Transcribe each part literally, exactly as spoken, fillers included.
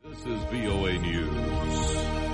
This is V O A News.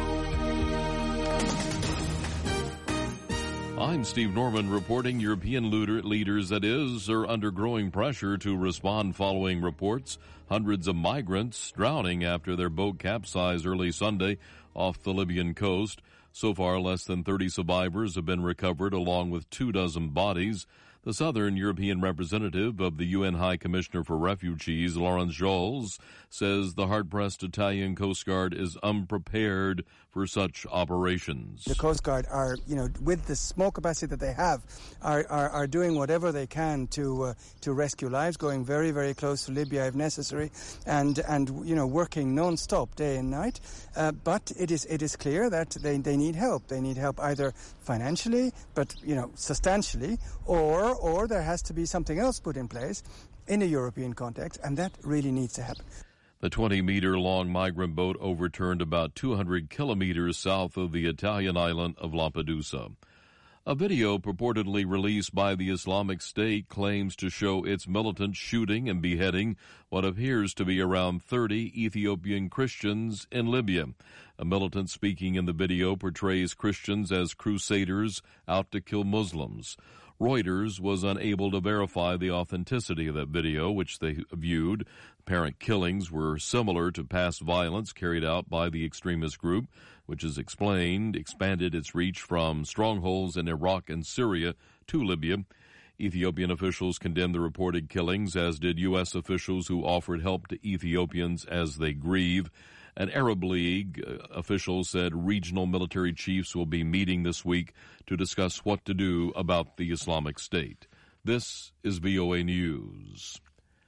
I'm Steve Norman reporting European leaders, that is, are under growing pressure to respond following reports hundreds of migrants drowning after their boat capsized early Sunday off the Libyan coast. So far, less than thirty survivors have been recovered along with two dozen bodies. The Southern European representative of the U N High Commissioner for Refugees, Laurence Jols, says the hard-pressed Italian Coast Guard is unprepared for such operations. The Coast Guard are, you know, with the small capacity that they have, are are, are doing whatever they can to uh, to rescue lives, going very, very close to Libya if necessary, and and you know working non-stop day and night. Uh, but it is it is clear that they they need help. They need help either financially, but you know substantially, or or there has to be something else put in place in a European context, and that really needs to happen. The twenty-meter-long migrant boat overturned about two hundred kilometers south of the Italian island of Lampedusa. A video purportedly released by the Islamic State claims to show its militants shooting and beheading what appears to be around thirty Ethiopian Christians in Libya. A militant speaking in the video portrays Christians as crusaders out to kill Muslims. Reuters was unable to verify the authenticity of that video, which they viewed. Apparent killings were similar to past violence carried out by the extremist group, which has explained, expanded its reach from strongholds in Iraq and Syria to Libya. Ethiopian officials condemned the reported killings, as did U S officials who offered help to Ethiopians as they grieve. An Arab League uh, official said regional military chiefs will be meeting this week to discuss what to do about the Islamic State. This is V O A News.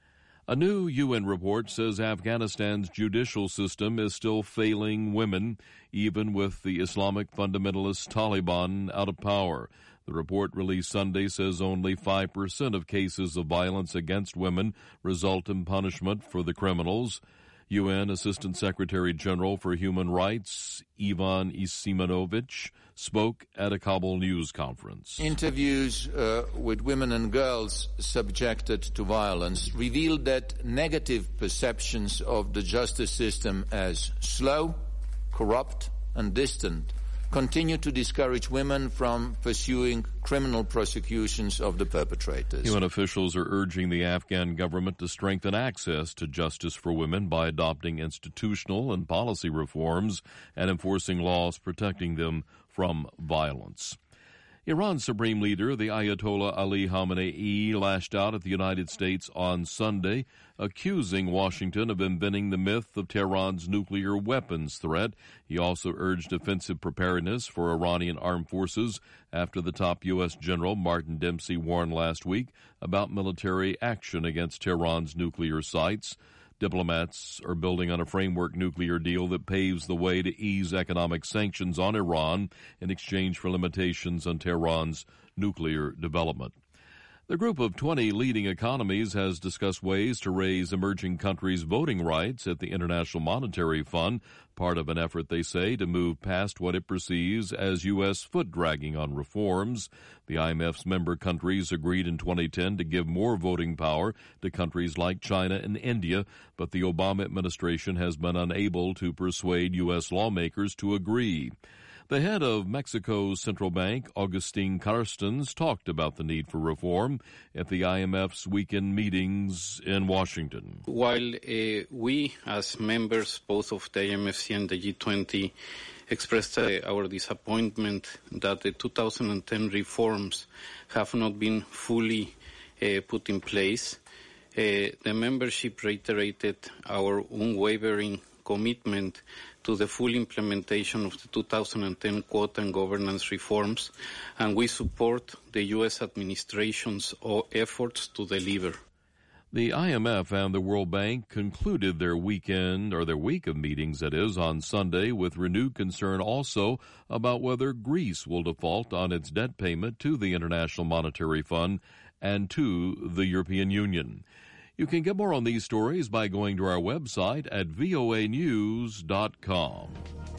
A new U N report says Afghanistan's judicial system is still failing women, even with the Islamic fundamentalist Taliban out of power. The report released Sunday says only five percent of cases of violence against women result in punishment for the criminals. U N Assistant Secretary General for Human Rights, Ivan Isimanovich, spoke at a Kabul news conference. Interviews uh, with women and girls subjected to violence revealed that negative perceptions of the justice system as slow, corrupt, and distant continue to discourage women from pursuing criminal prosecutions of the perpetrators. U N officials are urging the Afghan government to strengthen access to justice for women by adopting institutional and policy reforms and enforcing laws protecting them from violence. Iran's supreme leader, the Ayatollah Ali Khamenei, lashed out at the United States on Sunday, accusing Washington of inventing the myth of Tehran's nuclear weapons threat. He also urged defensive preparedness for Iranian armed forces after the top U S general, Martin Dempsey, warned last week about military action against Tehran's nuclear sites. Diplomats are building on a framework nuclear deal that paves the way to ease economic sanctions on Iran in exchange for limitations on Tehran's nuclear development. The group of twenty leading economies has discussed ways to raise emerging countries' voting rights at the International Monetary Fund, part of an effort, they say, to move past what it perceives as U S foot-dragging on reforms. The I M F's member countries agreed in twenty ten to give more voting power to countries like China and India, but the Obama administration has been unable to persuade U S lawmakers to agree. The head of Mexico's central bank, Agustin Carstens, talked about the need for reform at the I M F's weekend meetings in Washington. While uh, we, as members both of the I M F C and the G twenty, expressed uh, our disappointment that the two thousand ten reforms have not been fully uh, put in place, uh, the membership reiterated our unwavering commitment to the full implementation of the two thousand ten quota and governance reforms, and we support the U S administration's efforts to deliver. The I M F and the World Bank concluded their weekend, or their week of meetings, that is, on Sunday, with renewed concern also about whether Greece will default on its debt payment to the International Monetary Fund and to the European Union. You can get more on these stories by going to our website at V O A news dot com.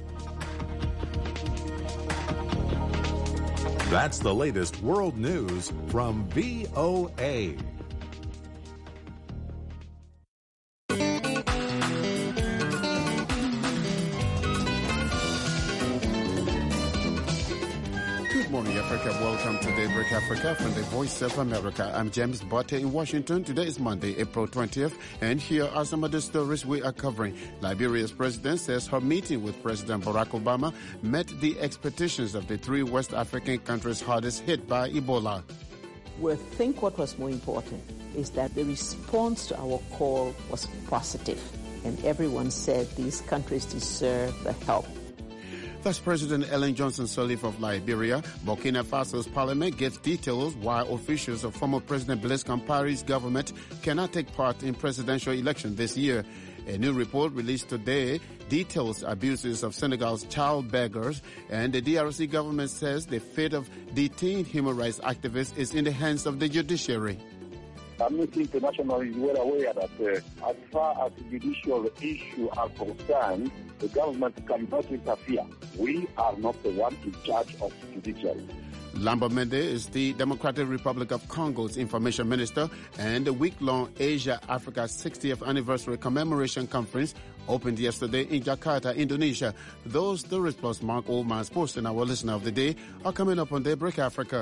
That's the latest world news from V O A. Africa. Welcome to Daybreak Africa from the Voice of America. I'm James Botte in Washington. Today is Monday, April twentieth, and here are some of the stories we are covering. Liberia's president says her meeting with President Barack Obama met the expectations of the three West African countries hardest hit by Ebola. We think what was more important is that the response to our call was positive, and everyone said these countries deserve the help. That's President Ellen Johnson Sirleaf of Liberia. Burkina Faso's parliament gives details why officials of former President Blaise Compaore's government cannot take part in presidential election this year. A new report released today details abuses of Senegal's child beggars, and the D R C government says the fate of detained human rights activists is in the hands of the judiciary. Amnesty International is well aware that uh, as far as judicial issues are concerned, the government cannot interfere. We are not the one in charge of judiciary. Lamba Mende is the Democratic Republic of Congo's information minister, and the week-long Asia-Africa sixtieth anniversary commemoration conference opened yesterday in Jakarta, Indonesia. Those stories plus Mark Oldman's post and our listener of the day are coming up on Daybreak Africa.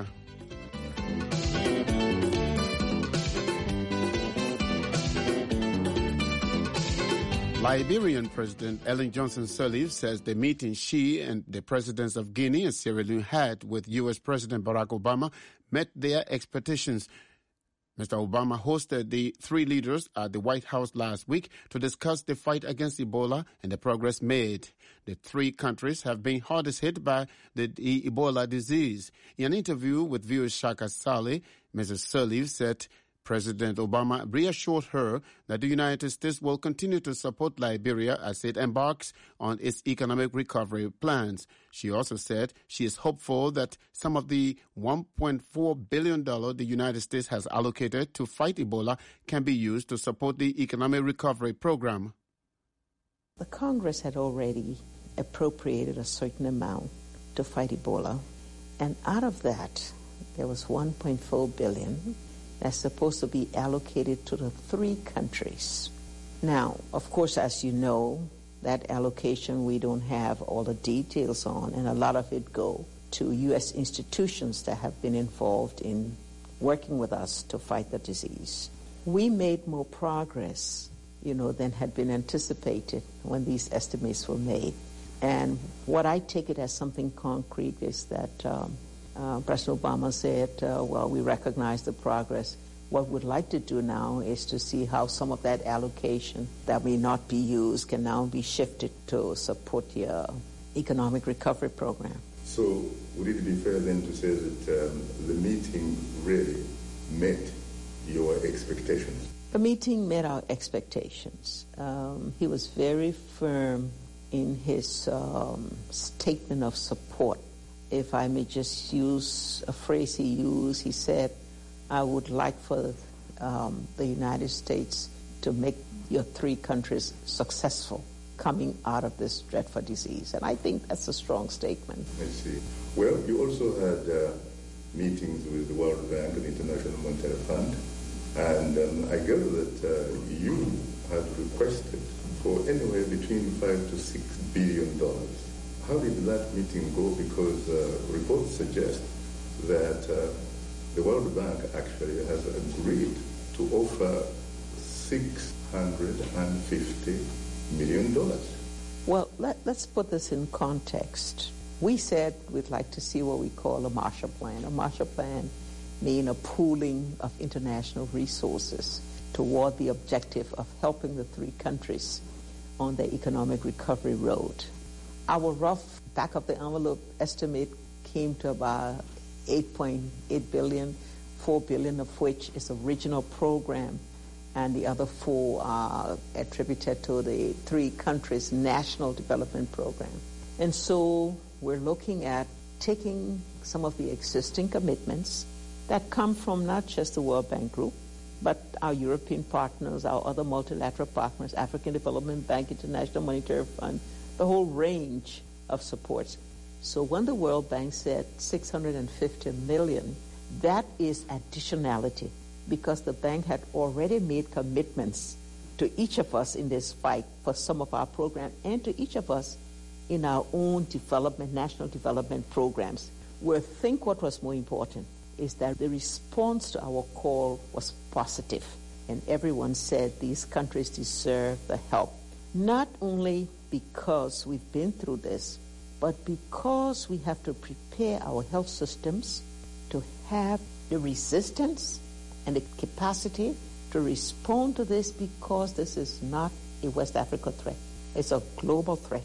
Liberian President Ellen Johnson Sirleaf says the meeting she and the presidents of Guinea and Sierra Leone had with U S President Barack Obama met their expectations. Mister Obama hosted the three leaders at the White House last week to discuss the fight against Ebola and the progress made. The three countries have been hardest hit by the, the Ebola disease. In an interview with V O's Shaka Saleh, Missus Sirleaf said President Obama reassured her that the United States will continue to support Liberia as it embarks on its economic recovery plans. She also said she is hopeful that some of the one point four billion dollars the United States has allocated to fight Ebola can be used to support the economic recovery program. The Congress had already appropriated a certain amount to fight Ebola, and out of that, there was one point four billion dollars that's supposed to be allocated to the three countries. Now, of course, as you know, that allocation we don't have all the details on, and a lot of it go to U S institutions that have been involved in working with us to fight the disease. We made more progress, you know, than had been anticipated when these estimates were made. And what I take it as something concrete is that um, Uh, President Obama said, uh, well, we recognize the progress. What we'd like to do now is to see how some of that allocation that may not be used can now be shifted to support the uh, economic recovery program. So would it be fair then to say that um, the meeting really met your expectations? The meeting met our expectations. Um, he was very firm in his um, statement of support. If I may just use a phrase he used, he said, I would like for um, the United States to make your three countries successful coming out of this dreadful disease. And I think that's a strong statement. I see. Well, you also had uh, meetings with the World Bank and the International Monetary Fund, and um, I gather that uh, you had requested for anywhere between five to six billion dollars. How did that meeting go? Because uh, reports suggest that uh, the World Bank actually has agreed to offer six hundred fifty million dollars. Well, let, let's put this in context. We said we'd like to see what we call a Marshall Plan. A Marshall Plan means a pooling of international resources toward the objective of helping the three countries on their economic recovery road. Our rough back-of-the-envelope estimate came to about eight point eight billion dollars, four billion dollars of which is a regional program, and the other four are attributed to the three countries' national development program. And so we're looking at taking some of the existing commitments that come from not just the World Bank Group, but our European partners, our other multilateral partners, African Development Bank, International Monetary Fund, the whole range of supports. So when the World Bank said six hundred fifty million dollars, that is additionality, because the bank had already made commitments to each of us in this fight for some of our program, and to each of us in our own development, national development programs. We think what was more important is that the response to our call was positive, and everyone said these countries deserve the help, not only because we've been through this, but because we have to prepare our health systems to have the resistance and the capacity to respond to this, because this is not a West Africa threat. It's a global threat.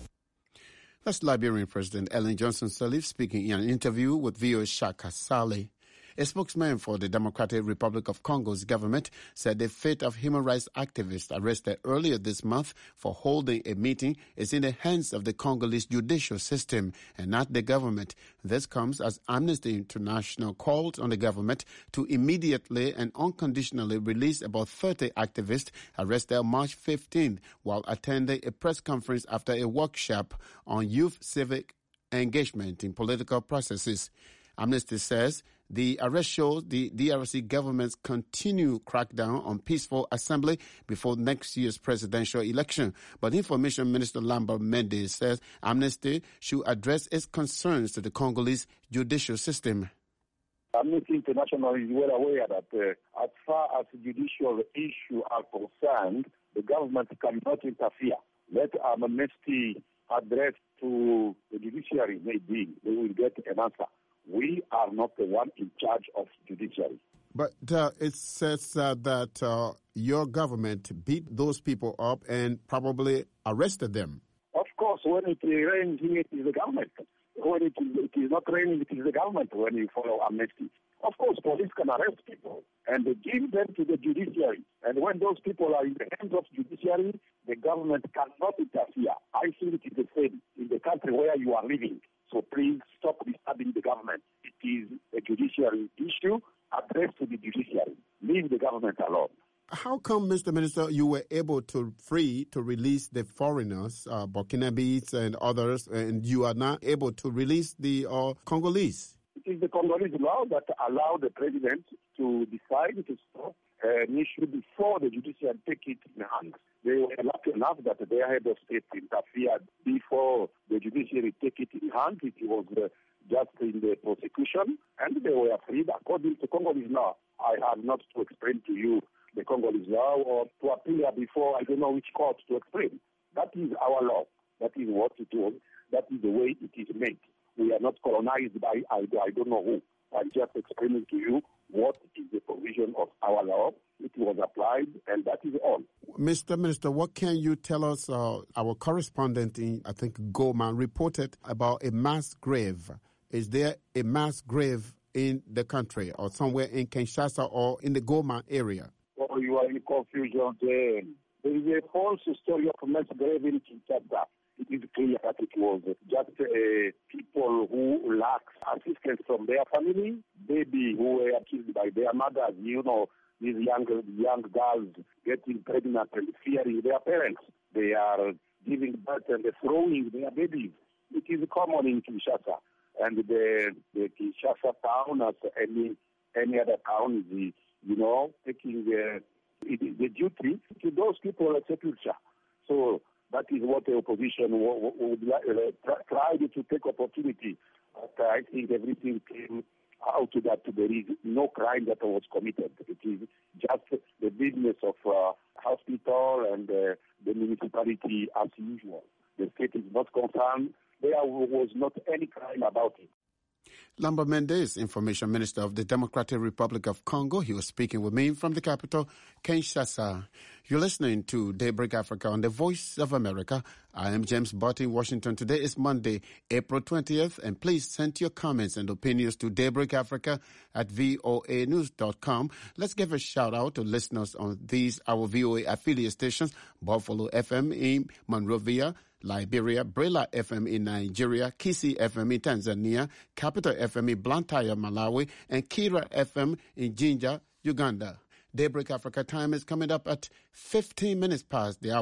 That's Liberian President Ellen Johnson Sirleaf speaking in an interview with V O A's Shaka Sali. A spokesman for the Democratic Republic of Congo's government said the fate of human rights activists arrested earlier this month for holding a meeting is in the hands of the Congolese judicial system and not the government. This comes as Amnesty International called on the government to immediately and unconditionally release about thirty activists arrested on March fifteenth while attending a press conference after a workshop on youth civic engagement in political processes. Amnesty says the arrest shows the D R C government's continued crackdown on peaceful assembly before next year's presidential election. But Information Minister Lambert Mende says Amnesty should address its concerns to the Congolese judicial system. Amnesty International is well aware that uh, as far as judicial issues are concerned, the government cannot interfere. Let Amnesty address to the judiciary, maybe they will get an answer. We are not the one in charge of judiciary. But uh, it says uh, that uh, your government beat those people up and probably arrested them. Of course, when it rains, it is the government. When it is, it is not raining, it is the government when you follow Amnesty. Of course, police can arrest people and give them to the judiciary. And when those people are in the hands of judiciary, the government cannot interfere. I think it is the same in the country where you are living. So please stop disturbing the government. It is a judiciary issue addressed to the judiciary. Leave the government alone. How come, Mister Minister, you were able to free to release the foreigners, uh, Burkinabes and others, and you are not able to release the uh, Congolese? It is the Congolese law that allows the president to decide to stop an issue before the judiciary take it in hand. They were lucky enough that their head of state interfered before the judiciary take it in hand. It was uh, just in the prosecution, and they were freed according to Congolese law. I have not to explain to you the Congolese law or to appear before I don't know which court to explain. That is our law. That is what it was. That is the way it is made. We are not colonized by I, I don't know who. I'm just explaining to you what is the provision of our law. It was applied, and that is all. Mister Minister, what can you tell us? Uh, our correspondent in, I think, Goma reported about a mass grave. Is there a mass grave in the country or somewhere in Kinshasa or in the Goma area? Oh, you are in confusion there. There is a false story of mass grave in Kinshasa. It is clear that it was just uh, people who lack assistance from their family, baby who were killed by their mothers, you know, these young young girls getting pregnant and fearing their parents. They are giving birth and throwing their babies. It is common in Kinshasa. And the, the Kinshasa town, as any any other town, is, you know, taking the, the duty to those people at sepulture. So that is what the opposition would, would uh, try to take opportunity. But I think everything came out to that there is no crime that was committed. It is just the business of uh, hospital and uh, the municipality as usual. The state is not concerned. There was not any crime about it. Lambert Mende is Information Minister of the Democratic Republic of Congo. He was speaking with me from the capital, Kinshasa. You're listening to Daybreak Africa on the Voice of America. I am James Butt in Washington. Today is Monday, April twentieth, and please send your comments and opinions to Daybreak Africa at voa news dot com. Let's give a shout out to listeners on these, our V O A affiliate stations, Buffalo F M in Monrovia, Liberia, Brela F M in Nigeria, Kisi F M in Tanzania, Capital F M in Blantyre, Malawi, and Kira F M in Jinja, Uganda. Daybreak Africa time is coming up at fifteen minutes past the hour.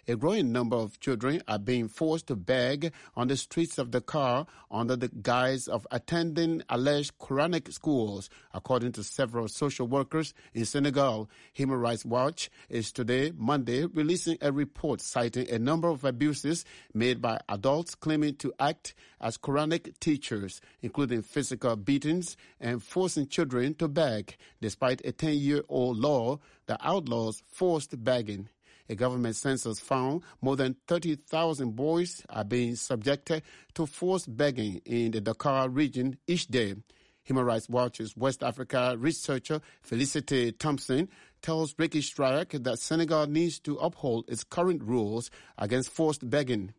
a growing number of children are being forced to beg on the streets of Dakar under the guise of attending alleged Quranic schools, according to several social workers in Senegal. Human Rights Watch is today, Monday, releasing a report citing a number of abuses made by adults claiming to act as Quranic teachers, including physical beatings and forcing children to beg, despite a ten-year-old law that outlaws forced begging. A government census found more than thirty thousand boys are being subjected to forced begging in the Dakar region each day. Human Rights Watch's West Africa researcher Felicity Thompson tells Ricky Stryak that Senegal needs to uphold its current rules against forced begging.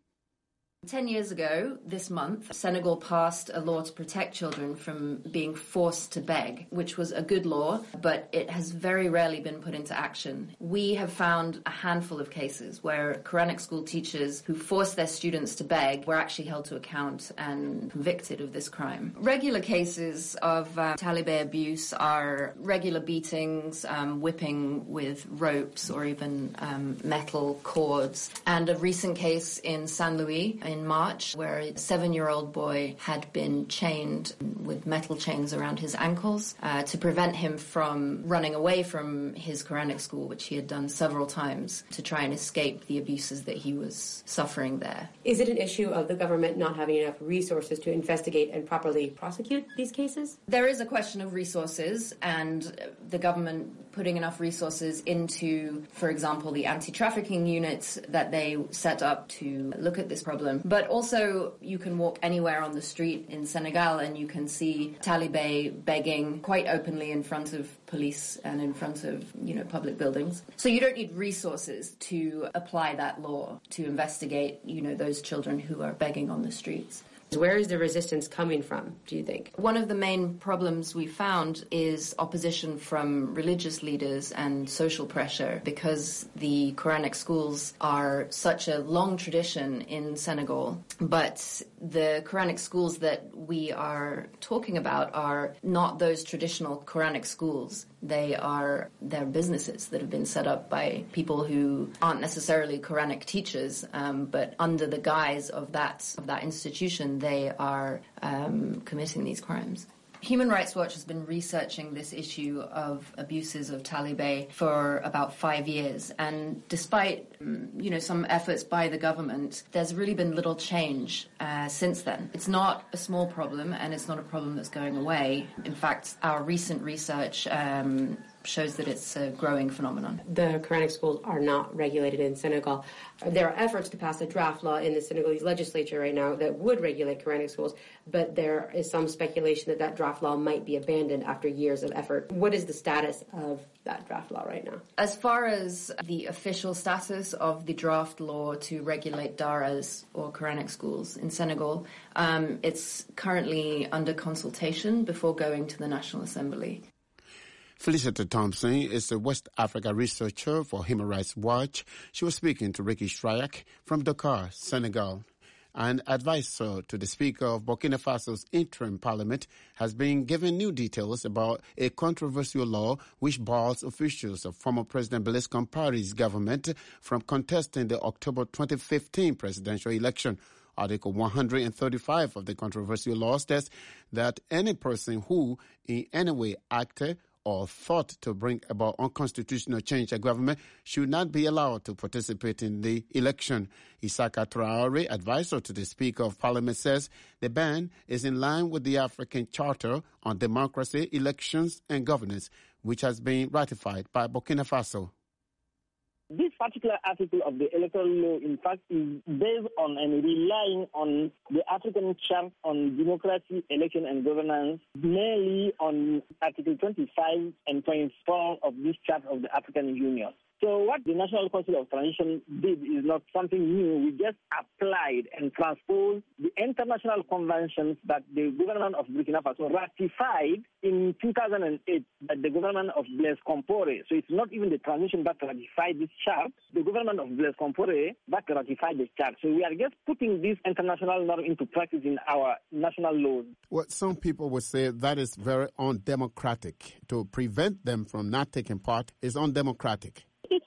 Ten years ago, this month, Senegal passed a law to protect children from being forced to beg, which was a good law, but it has very rarely been put into action. We have found a handful of cases where Quranic school teachers who forced their students to beg were actually held to account and convicted of this crime. Regular cases of uh, Talibé abuse are regular beatings, um, whipping with ropes or even um, metal cords. And a recent case in Saint Louis in March, where a seven-year-old boy had been chained with metal chains around his ankles uh, to prevent him from running away from his Quranic school, which he had done several times to try and escape the abuses that he was suffering there. Is it an issue of the government not having enough resources to investigate and properly prosecute these cases? There is a question of resources, and the government putting enough resources into, for example, the anti-trafficking units that they set up to look at this problem. But also, you can walk anywhere on the street in Senegal and you can see Talibé begging quite openly in front of police and in front of, you know, public buildings. So you don't need resources to apply that law to investigate, you know, those children who are begging on the streets. Where is the resistance coming from, do you think? One of the main problems we found is opposition from religious leaders and social pressure, because the Quranic schools are such a long tradition in Senegal. But the Quranic schools that we are talking about are not those traditional Quranic schools. They are they're businesses that have been set up by people who aren't necessarily Quranic teachers, um, but under the guise of that of that institution, they are um, committing these crimes. Human Rights Watch has been researching this issue of abuses of Talibé for about five years, and despite you know some efforts by the government, there's really been little change uh, since then. It's not a small problem, and it's not a problem that's going away. In fact, our recent research um, shows that it's a growing phenomenon. The Quranic schools are not regulated in Senegal. There are efforts to pass a draft law in the Senegalese legislature right now that would regulate Quranic schools, but there is some speculation that that draft law might be abandoned after years of effort. What is the status of that draft law right now? As far as the official status of the draft law to regulate daras or Quranic schools in Senegal, um, it's currently under consultation before going to the National Assembly. Felicity Thompson is a West Africa researcher for Human Rights Watch. She was speaking to Ricky Stryak from Dakar, Senegal. An advisor to the Speaker of Burkina Faso's interim parliament has been given new details about a controversial law which bars officials of former President Blaise Compaoré's government from contesting the October twenty fifteen presidential election. Article one hundred thirty-five of the controversial law states that any person who in any way acted or thought to bring about unconstitutional change to government should not be allowed to participate in the election. Isaka Traoré, advisor to the Speaker of Parliament, says the ban is in line with the African Charter on Democracy, Elections and Governance, which has been ratified by Burkina Faso. This particular article of the electoral law, in fact, is based on and relying on the African Charter on Democracy, Election and Governance, mainly on Article twenty-five and twenty-four of this Charter of the African Union. So what the National Council of Transition did is not something new. We just applied and transposed the international conventions that the government of Burkina Faso ratified in two thousand eight by the government of Blaise Compaoré. So it's not even the transition that ratified this chart. The government of Blaise Compaoré that ratified this chart. So we are just putting this international norm into practice in our national laws. Well, some people would say that is very undemocratic. To prevent them from not taking part is undemocratic. It's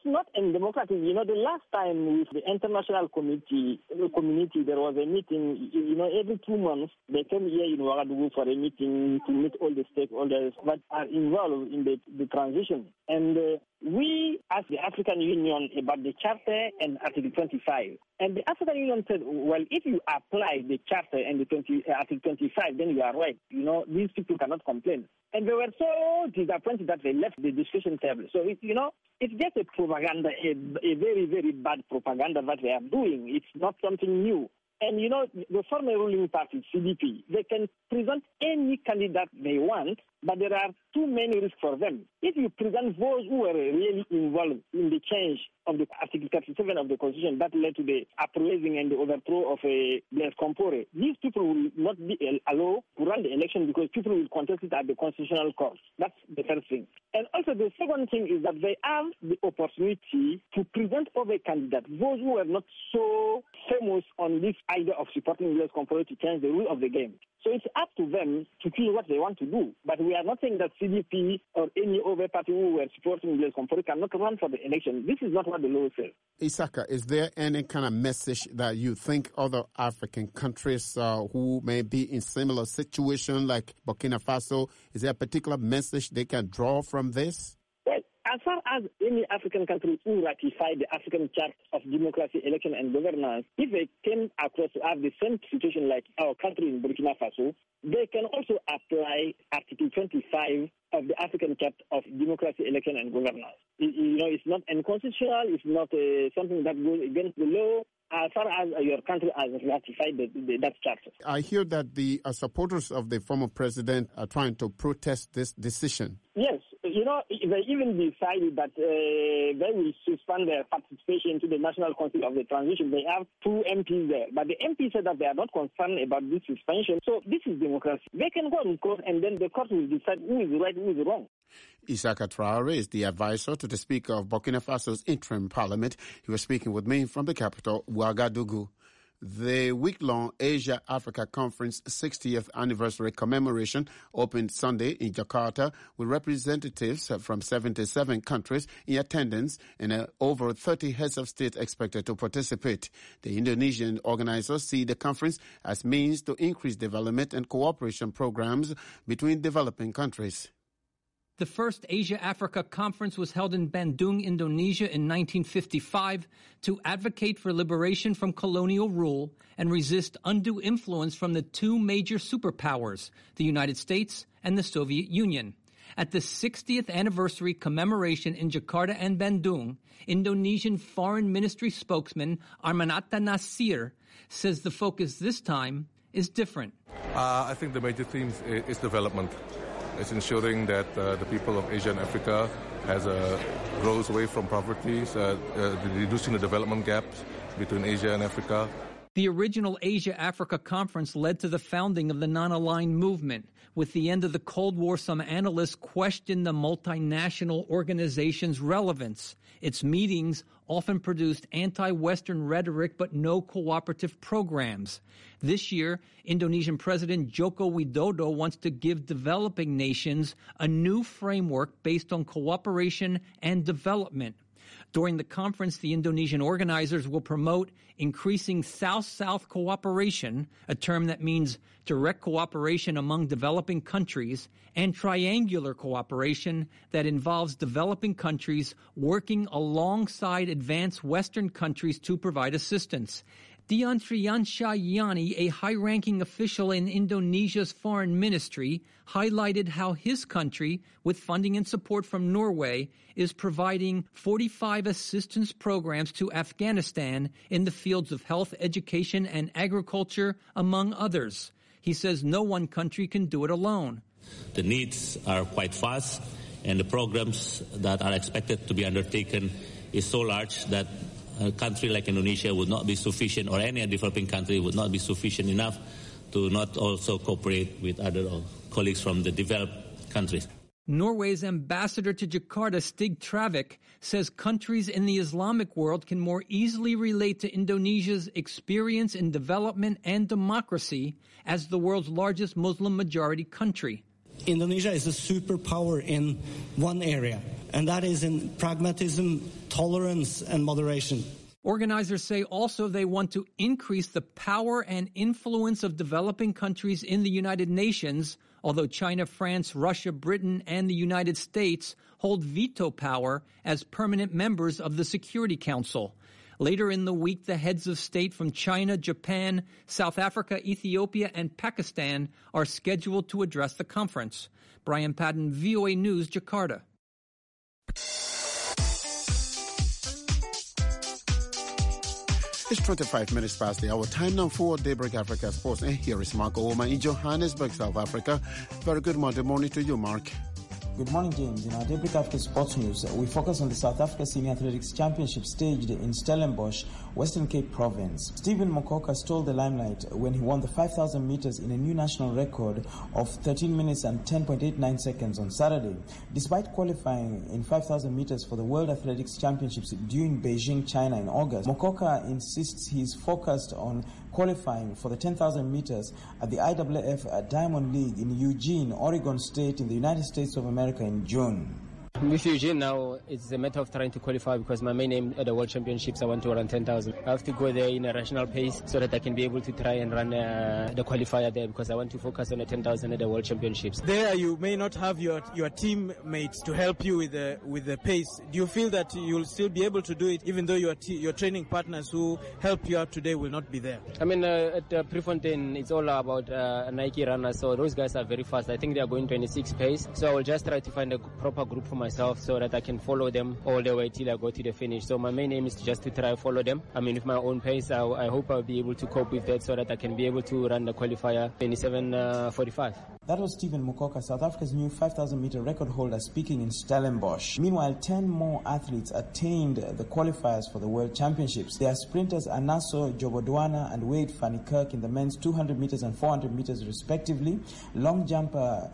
not undemocratic. You know, the last time with the international committee, community, there was a meeting, you know, every two months, they came here in Ouagadougou for a meeting to meet all the stakeholders that are involved in the, the transition. And uh, we asked the African Union about the Charter and Article twenty-five. And the African Union said, well, if you apply the Charter and the twenty, uh, Article twenty-five, then you are right. You know, these people cannot complain. And they were so disappointed that they left the discussion table. So, it, you know, it's just a propaganda, a, a very, very bad propaganda that they are doing. It's not something new. And, you know, the former ruling party, C D P, they can present any candidate they want, but there are too many risks for them. If you present those who were really involved in the change of the Article thirty-seven of the Constitution that led to the upraising and the overthrow of a Blaise Compaoré, these people will not be allowed to run the election because people will contest it at the Constitutional Court. That's the first thing. And also the second thing is that they have the opportunity to present other candidates, those who are not so famous on this idea of supporting Blaise Compaoré to change the rule of the game. So it's up to them to choose what they want to do. But we are not saying that C D P or any other party who were supporting Blaise Compaoré cannot run for the election. This is not what the law says. Isaka, is there any kind of message that you think other African countries uh, who may be in similar situation like Burkina Faso, is there a particular message they can draw from this? Well, as far as any African country who ratified the African Charter of Democracy, Election and Governance, if they came across to have the same situation like our country in Burkina Faso, they can also apply Article twenty-five of the African Charter of Democracy, Election and Governance. You, you know, it's not unconstitutional, it's not uh, something that goes against the law, as far as uh, your country has ratified the, the, that charter. I hear that the uh, supporters of the former president are trying to protest this decision. Yes. You know, they even decided that uh, they will suspend their participation to the National Council of the Transition. They have two M Ps there. But the M P said that they are not concerned about this suspension. So this is democracy. They can go in court and then the court will decide who is right, who is wrong. Isaka Traore is the advisor to the Speaker of Burkina Faso's interim parliament. He was speaking with me from the capital, Ouagadougou. The week-long Asia-Africa Conference sixtieth anniversary commemoration opened Sunday in Jakarta with representatives from seventy-seven countries in attendance and uh, over thirty heads of state expected to participate. The Indonesian organizers see the conference as means to increase development and cooperation programs between developing countries. The first Asia-Africa Conference was held in Bandung, Indonesia in nineteen fifty-five to advocate for liberation from colonial rule and resist undue influence from the two major superpowers, the United States and the Soviet Union. At the sixtieth anniversary commemoration in Jakarta and Bandung, Indonesian Foreign Ministry spokesman Armanata Nasir says the focus this time is different. Uh, I think the major theme is, is development. It's ensuring that uh, the people of Asia and Africa has a grows away from poverty, uh, uh, reducing the development gaps between Asia and Africa. The original Asia-Africa Conference led to the founding of the non-aligned movement. With the end of the Cold War, some analysts questioned the multinational organization's relevance. Its meetings often produced anti-Western rhetoric but no cooperative programs. This year, Indonesian President Joko Widodo wants to give developing nations a new framework based on cooperation and development. During the conference, the Indonesian organizers will promote increasing South-South cooperation, a term that means direct cooperation among developing countries, and triangular cooperation that involves developing countries working alongside advanced Western countries to provide assistance. Dian Triansyah Yani, a high-ranking official in Indonesia's foreign ministry, highlighted how his country, with funding and support from Norway, is providing forty-five assistance programs to Afghanistan in the fields of health, education, and agriculture, among others. He says no one country can do it alone. The needs are quite vast, and the programs that are expected to be undertaken is so large that a country like Indonesia would not be sufficient, or any developing country would not be sufficient enough to not also cooperate with other colleagues from the developed countries. Norway's ambassador to Jakarta, Stig Travik, says countries in the Islamic world can more easily relate to Indonesia's experience in development and democracy as the world's largest Muslim majority country. Indonesia is a superpower in one area, and that is in pragmatism, tolerance, and moderation. Organizers say also they want to increase the power and influence of developing countries in the United Nations, although China, France, Russia, Britain, and the United States hold veto power as permanent members of the Security Council. Later in the week, the heads of state from China, Japan, South Africa, Ethiopia, and Pakistan are scheduled to address the conference. Brian Patton, V O A News, Jakarta. It's twenty-five minutes past the hour. Time now for Daybreak Africa Sports. And here is Mark Ouma in Johannesburg, South Africa. Very good Monday morning to you, Mark. Good morning, James. In our Daybreak Africa Sports News, we focus on the South Africa Senior Athletics Championship staged in Stellenbosch, Western Cape Province. Stephen Mokoka stole the limelight when he won the five thousand meters in a new national record of thirteen minutes and ten point eight nine seconds on Saturday. Despite qualifying in five thousand meters for the World Athletics Championships due in Beijing, China in August, Mokoka insists he is focused on qualifying for the ten thousand meters at the I W F Diamond League in Eugene, Oregon State in the United States of America in June. With Eugene now, it's a matter of trying to qualify because my main aim at the World Championships, I want to run ten thousand. I have to go there in a rational pace so that I can be able to try and run uh, the qualifier there because I want to focus on the ten thousand at the World Championships. There you may not have your your teammates to help you with the with the pace. Do you feel that you'll still be able to do it even though your t- your training partners who helped you out today will not be there? I mean, uh, at uh, Prefontaine, it's all about uh, Nike runners, so those guys are very fast. I think they are going twenty-six pace, so I will just try to find a proper group for myself so that I can follow them all the way till I go to the finish. So my main aim is to just to try to follow them. I mean, with my own pace, I, I hope I'll be able to cope with that so that I can be able to run the qualifier twenty-seven forty-five. That was Stephen Mokoka, South Africa's new five thousand meter record holder, speaking in Stellenbosch. Meanwhile, ten more athletes attained the qualifiers for the World Championships. They are sprinters Anaso Jobodwana and Wade Van Kirk in the men's two hundred meters and four hundred meters respectively. Long jumper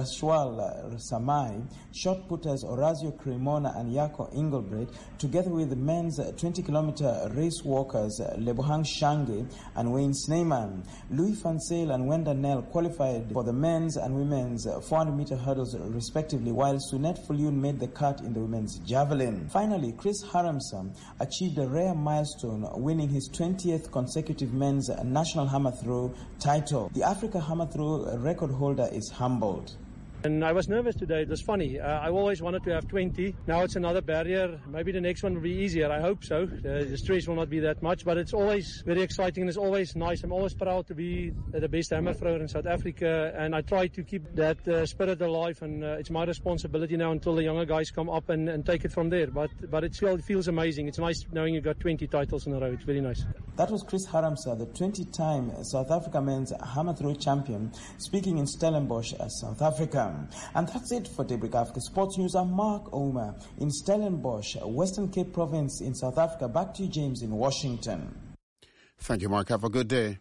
Rashwal Samai, shot putters Orazio Cremona and Yako Engelbrecht, together with the men's twenty kilometer race walkers Lebohang Shange and Wayne Sneyman. Louis Van Zyl and Wenda Nel qualified for the men's and women's four hundred meter hurdles respectively, while Sunette Fulun made the cut in the women's javelin. Finally, Chris Haramsa achieved a rare milestone, winning his twentieth consecutive men's national hammer throw title. The Africa hammer throw record holder is humbled. And I was nervous today. It was funny. Uh, I always wanted to have twenty. Now it's another barrier. Maybe the next one will be easier. I hope so. Uh, the stress will not be that much, but it's always very exciting and it's always nice. I'm always proud to be the best hammer thrower in South Africa, and I try to keep that uh, spirit alive, and uh, it's my responsibility now until the younger guys come up and, and take it from there. But but it, still, it feels amazing. It's nice knowing you've got twenty titles in a row. It's very nice. That was Chris Haramsa, the twenty-time South Africa men's hammer throw champion, speaking in Stellenbosch, South Africa. And that's it for Daybreak Africa Sports News. I'm Mark Ouma in Stellenbosch, Western Cape Province in South Africa. Back to you, James, in Washington. Thank you, Mark. Have a good day.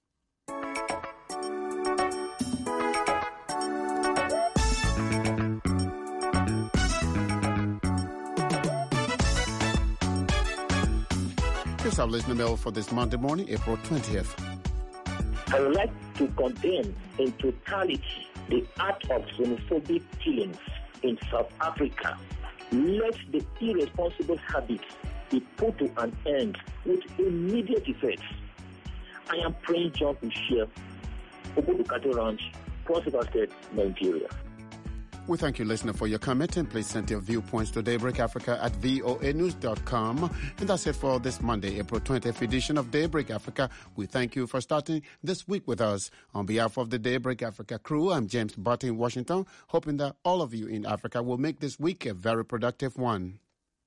Here's our listener mail for this Monday morning, April twentieth. I would like to condemn in totality the act of xenophobic killings in South Africa. Let the irresponsible habit be put to an end with immediate effect. I am praying John Ushia, Obudu Ranch, Cross River State, Nigeria. We thank you, listener, for your comment, and please send your viewpoints to Daybreak Africa at V O A news dot com. And that's it for this Monday, April twentieth edition of Daybreak Africa. We thank you for starting this week with us. On behalf of the Daybreak Africa crew, I'm James Butt in Washington, hoping that all of you in Africa will make this week a very productive one.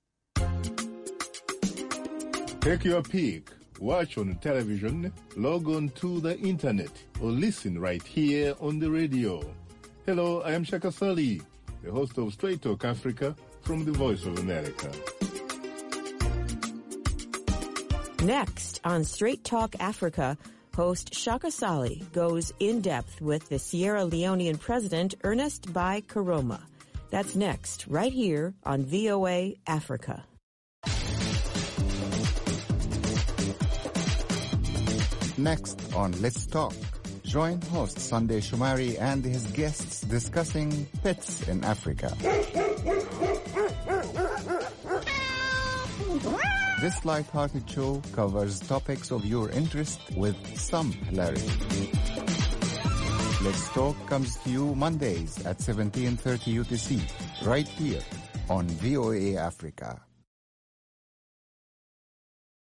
Take your pick. Watch on television, log on to the internet, or listen right here on the radio. Hello, I am Shaka Sali, the host of Straight Talk Africa from the Voice of America. Next on Straight Talk Africa, host Shaka Sali goes in-depth with the Sierra Leonean president, Ernest Bai Koroma. That's next, right here on V O A Africa. Next on Let's Talk, Join host Sunday Shumari and his guests discussing pets in Africa. This light-hearted show covers topics of your interest with some hilarity. Let's Talk comes to you Mondays at seventeen thirty U T C, right here on V O A Africa.